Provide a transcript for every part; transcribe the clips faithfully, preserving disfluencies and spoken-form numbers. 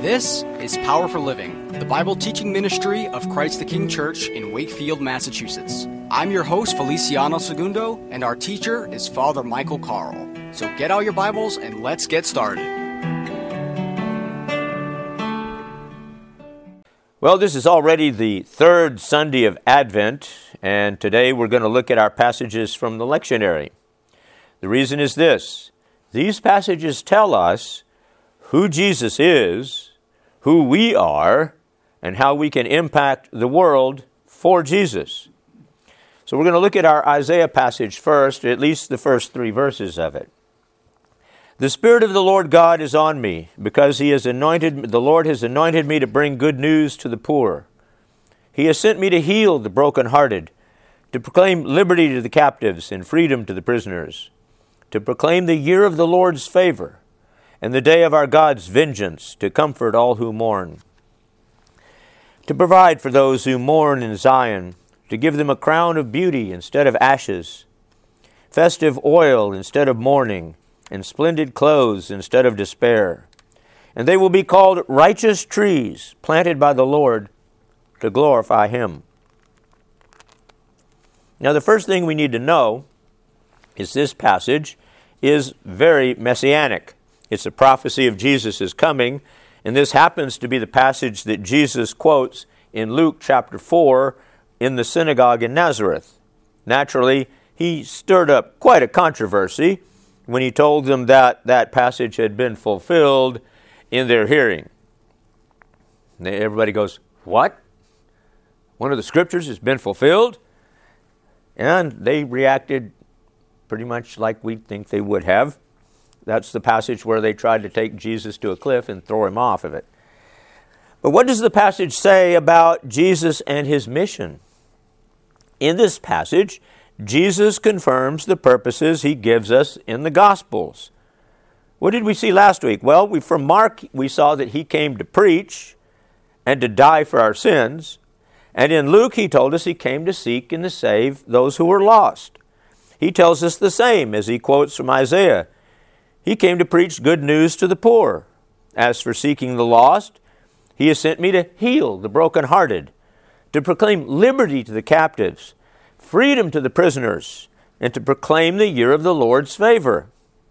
This is Power for Living, the Bible teaching ministry of Christ the King Church in Wakefield, Massachusetts. I'm your host, Feliciano Segundo, and our teacher is Father Michael Carl. So get out your Bibles and let's get started. Well, this is already the third Sunday of Advent, and today we're going to look at our passages from the lectionary. The reason is this: these passages tell us who Jesus is, who we are, and how we can impact the world for Jesus. So we're going to look at our Isaiah passage first, at least the first three verses of it. The Spirit of the Lord God is on me, because He has anointed, the Lord has anointed me to bring good news to the poor. He has sent me to heal the brokenhearted, to proclaim liberty to the captives and freedom to the prisoners, to proclaim the year of the Lord's favor, and the day of our God's vengeance, to comfort all who mourn, to provide for those who mourn in Zion, to give them a crown of beauty instead of ashes, festive oil instead of mourning, and splendid clothes instead of despair. And they will be called righteous trees, planted by the Lord to glorify Him. Now, the first thing we need to know is this passage is very messianic. It's a prophecy of Jesus' coming, and this happens to be the passage that Jesus quotes in Luke chapter four in the synagogue in Nazareth. Naturally, he stirred up quite a controversy when he told them that that passage had been fulfilled in their hearing. And everybody goes, "What? One of the scriptures has been fulfilled?" And they reacted pretty much like we think they would have. That's the passage where they tried to take Jesus to a cliff and throw him off of it. But what does the passage say about Jesus and his mission? In this passage, Jesus confirms the purposes he gives us in the Gospels. What did we see last week? Well, we, from Mark, we saw that he came to preach and to die for our sins. And in Luke, he told us he came to seek and to save those who were lost. He tells us the same as he quotes from Isaiah. He came to preach good news to the poor. As for seeking the lost, He has sent me to heal the brokenhearted, to proclaim liberty to the captives, freedom to the prisoners, and to proclaim the year of the Lord's favor.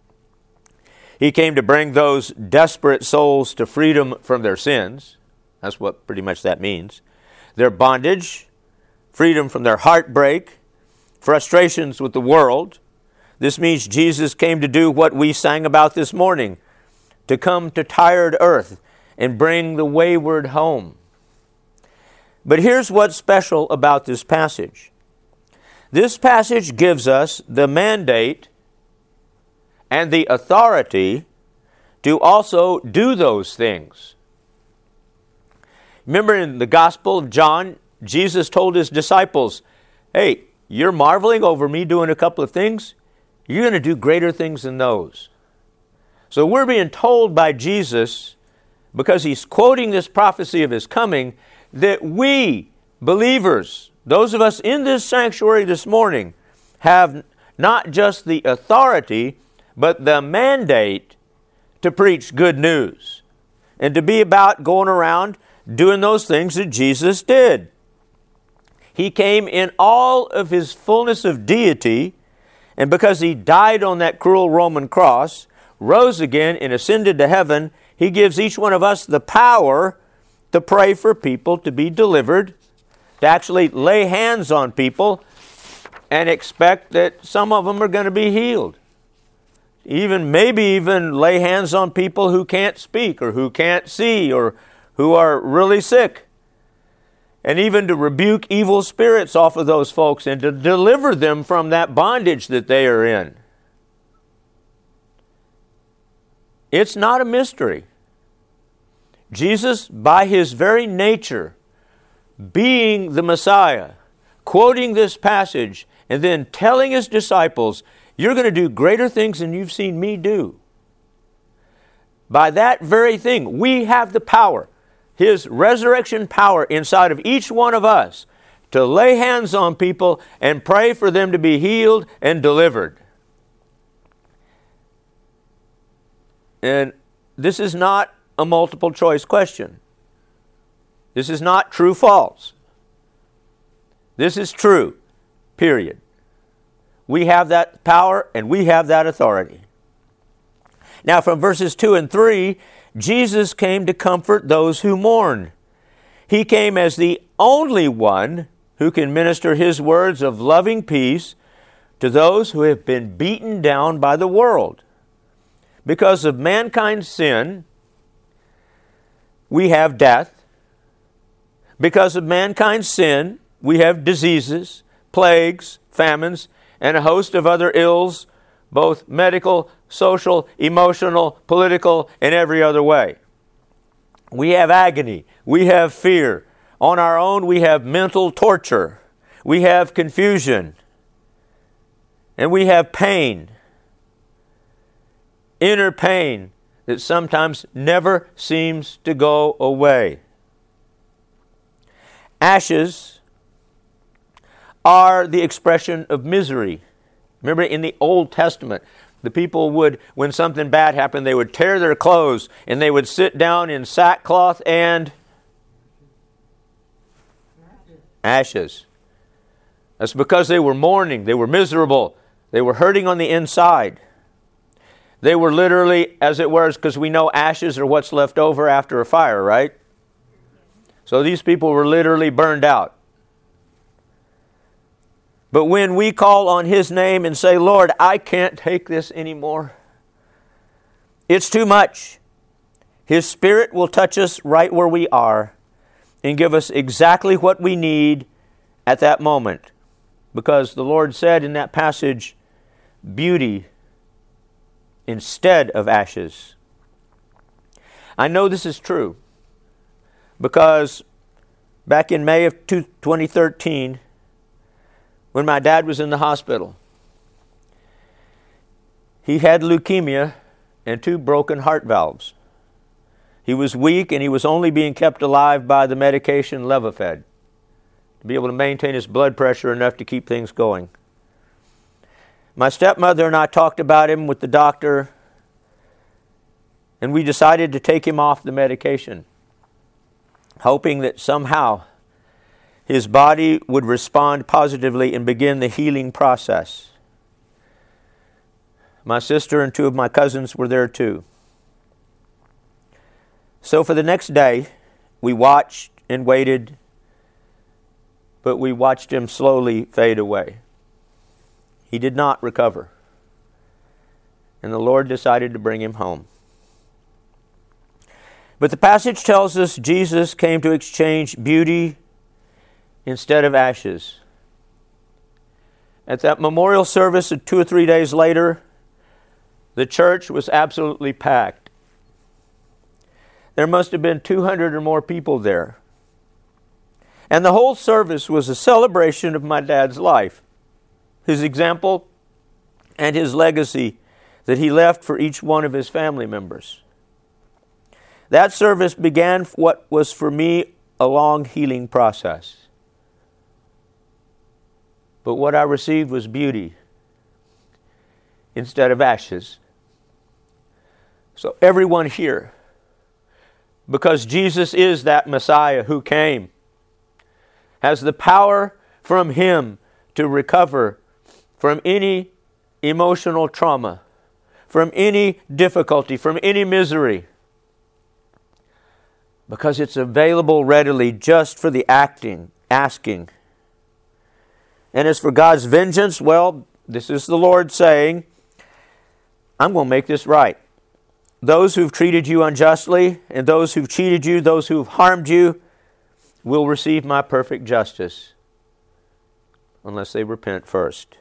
He came to bring those desperate souls to freedom from their sins. That's what pretty much that means. Their bondage, freedom from their heartbreak, frustrations with the world. This means Jesus came to do what we sang about this morning, to come to tired earth and bring the wayward home. But here's what's special about this passage. This passage gives us the mandate and the authority to also do those things. Remember in the Gospel of John, Jesus told His disciples, "Hey, you're marveling over me doing a couple of things? You're going to do greater things than those." So we're being told by Jesus, because He's quoting this prophecy of His coming, that we, believers, those of us in this sanctuary this morning, have not just the authority, but the mandate to preach good news and to be about going around doing those things that Jesus did. He came in all of His fullness of deity, and because He died on that cruel Roman cross, rose again and ascended to heaven, He gives each one of us the power to pray for people to be delivered, to actually lay hands on people and expect that some of them are going to be healed. Even maybe even lay hands on people who can't speak or who can't see or who are really sick. And even to rebuke evil spirits off of those folks and to deliver them from that bondage that they are in. It's not a mystery. Jesus, by His very nature, being the Messiah, quoting this passage, and then telling His disciples, "You're going to do greater things than you've seen me do." By that very thing, we have the power, His resurrection power inside of each one of us, to lay hands on people and pray for them to be healed and delivered. And this is not a multiple choice question. This is not true false. This is true, period. We have that power and we have that authority. Now from verses two and three, Jesus came to comfort those who mourn. He came as the only one who can minister his words of loving peace to those who have been beaten down by the world. Because of mankind's sin, we have death. Because of mankind's sin, we have diseases, plagues, famines, and a host of other ills, both medical, social, emotional, political, and every other way. We have agony. We have fear. On our own, we have mental torture. We have confusion. And we have pain. Inner pain that sometimes never seems to go away. Ashes are the expression of misery. Remember in the Old Testament, the people would, when something bad happened, they would tear their clothes and they would sit down in sackcloth and ashes. That's because they were mourning, they were miserable, they were hurting on the inside. They were literally, as it were, because we know ashes are what's left over after a fire, right? So these people were literally burned out. But when we call on His name and say, Lord, I can't take this anymore, it's too much, His Spirit will touch us right where we are and give us exactly what we need at that moment. Because the Lord said in that passage, beauty instead of ashes. I know this is true because back in May of twenty thirteen, when my dad was in the hospital, he had leukemia and two broken heart valves. He was weak and he was only being kept alive by the medication Levophed to be able to maintain his blood pressure enough to keep things going. My stepmother and I talked about him with the doctor, and we decided to take him off the medication, hoping that somehow his body would respond positively and begin the healing process. My sister and two of my cousins were there too. So for the next day, we watched and waited, but we watched him slowly fade away. He did not recover. And the Lord decided to bring him home. But the passage tells us Jesus came to exchange beauty instead of ashes. At that memorial service two or three days later, the church was absolutely packed. There must have been two hundred or more people there. And the whole service was a celebration of my dad's life, his example, and his legacy that he left for each one of his family members. That service began what was for me a long healing process. But what I received was beauty instead of ashes. So everyone here, because Jesus is that Messiah who came, has the power from Him to recover from any emotional trauma, from any difficulty, from any misery, because it's available readily just for the acting, asking. And as for God's vengeance, well, this is the Lord saying, I'm going to make this right. Those who've treated you unjustly and those who've cheated you, those who've harmed you, will receive my perfect justice unless they repent first.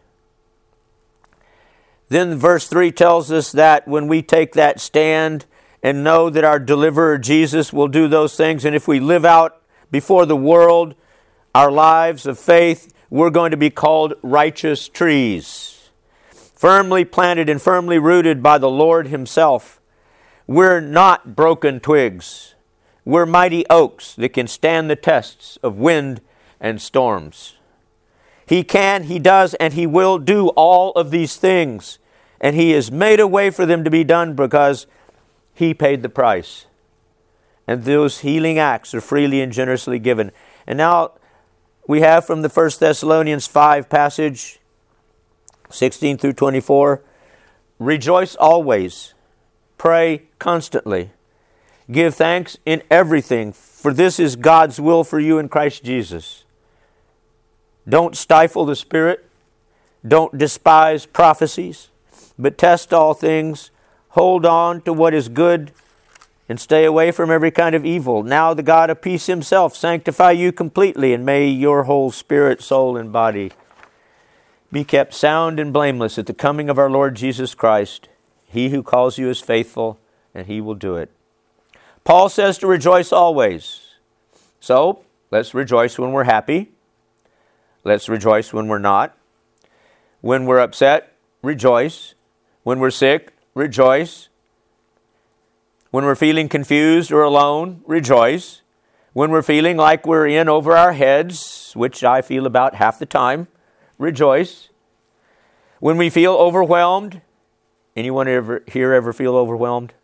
Then verse three tells us that when we take that stand and know that our deliverer Jesus will do those things, and if we live out before the world our lives of faith, we're going to be called righteous trees, firmly planted and firmly rooted by the Lord Himself. We're not broken twigs. We're mighty oaks that can stand the tests of wind and storms. He can, He does, and He will do all of these things. And He has made a way for them to be done because He paid the price. and those healing acts are freely and generously given. And now we have from the First Thessalonians five passage, sixteen through twenty-four, rejoice always, pray constantly, give thanks in everything, for this is God's will for you in Christ Jesus. Don't stifle the Spirit, don't despise prophecies, but test all things, hold on to what is good, and stay away from every kind of evil. Now the God of peace himself sanctify you completely, and may your whole spirit, soul, and body be kept sound and blameless at the coming of our Lord Jesus Christ. He who calls you is faithful, and he will do it. Paul says to rejoice always. So, let's rejoice when we're happy. Let's rejoice when we're not. When we're upset, rejoice. When we're sick, rejoice. When we're feeling confused or alone, rejoice. When we're feeling like we're in over our heads, which I feel about half the time, rejoice. When we feel overwhelmed, anyone ever here ever feel overwhelmed?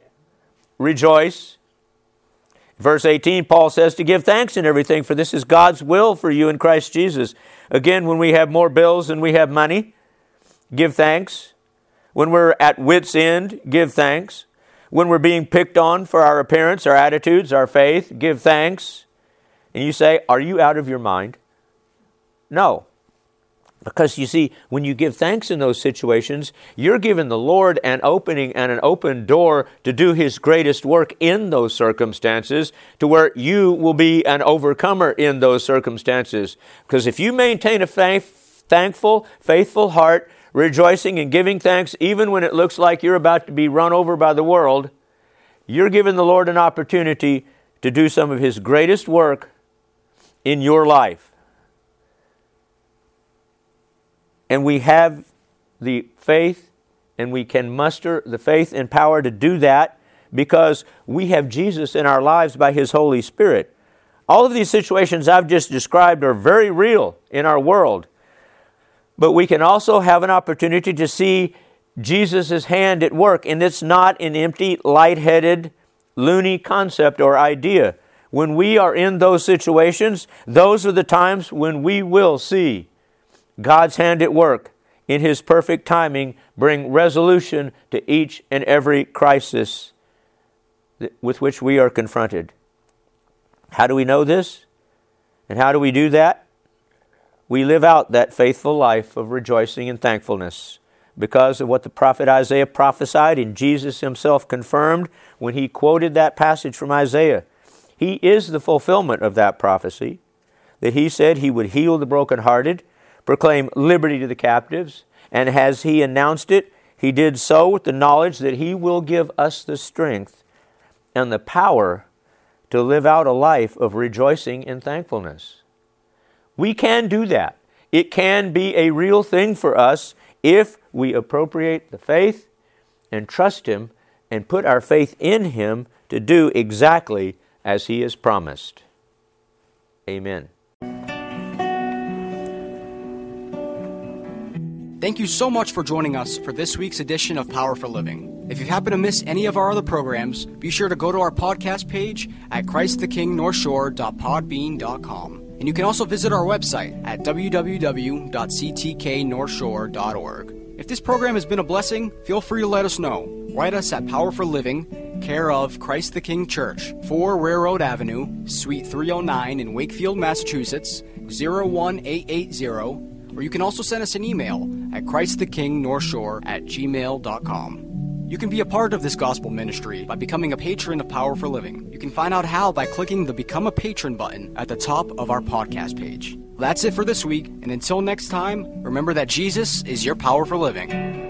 Rejoice. Verse eighteen, Paul says to give thanks in everything, for this is God's will for you in Christ Jesus. Again, when we have more bills than we have money, give thanks. When we're at wit's end, give thanks. When we're being picked on for our appearance, our attitudes, our faith, give thanks. And you say, are you out of your mind? No. Because you see, when you give thanks in those situations, you're giving the Lord an opening and an open door to do His greatest work in those circumstances, to where you will be an overcomer in those circumstances. Because if you maintain a faith, thankful, faithful heart, rejoicing and giving thanks, even when it looks like you're about to be run over by the world, you're giving the Lord an opportunity to do some of His greatest work in your life. And we have the faith, and we can muster the faith and power to do that because we have Jesus in our lives by His Holy Spirit. All of these situations I've just described are very real in our world. But we can also have an opportunity to see Jesus' hand at work, and it's not an empty, lightheaded, loony concept or idea. When we are in those situations, those are the times when we will see God's hand at work in His perfect timing, bring resolution to each and every crisis with which we are confronted. How do we know this? And how do we do that? We live out that faithful life of rejoicing and thankfulness because of what the prophet Isaiah prophesied and Jesus Himself confirmed when He quoted that passage from Isaiah. He is the fulfillment of that prophecy, that He said He would heal the brokenhearted, proclaim liberty to the captives, and as He announced it, He did so with the knowledge that He will give us the strength and the power to live out a life of rejoicing and thankfulness. We can do that. It can be a real thing for us if we appropriate the faith and trust Him and put our faith in Him to do exactly as He has promised. Amen. Thank you so much for joining us for this week's edition of Power for Living. If you happen to miss any of our other programs, be sure to go to our podcast page at christ the king north shore dot podbean dot com. And you can also visit our website at w w w dot c t k north shore dot org. If this program has been a blessing, feel free to let us know. Write us at Power for Living, care of Christ the King Church, four Railroad Avenue, Suite three oh nine in Wakefield, Massachusetts, zero one eight eight zero. Or you can also send us an email at christ the king north shore at gmail dot com. You can be a part of this gospel ministry by becoming a patron of Power for Living. You can find out how by clicking the Become a Patron button at the top of our podcast page. That's it for this week, and until next time, remember that Jesus is your power for living.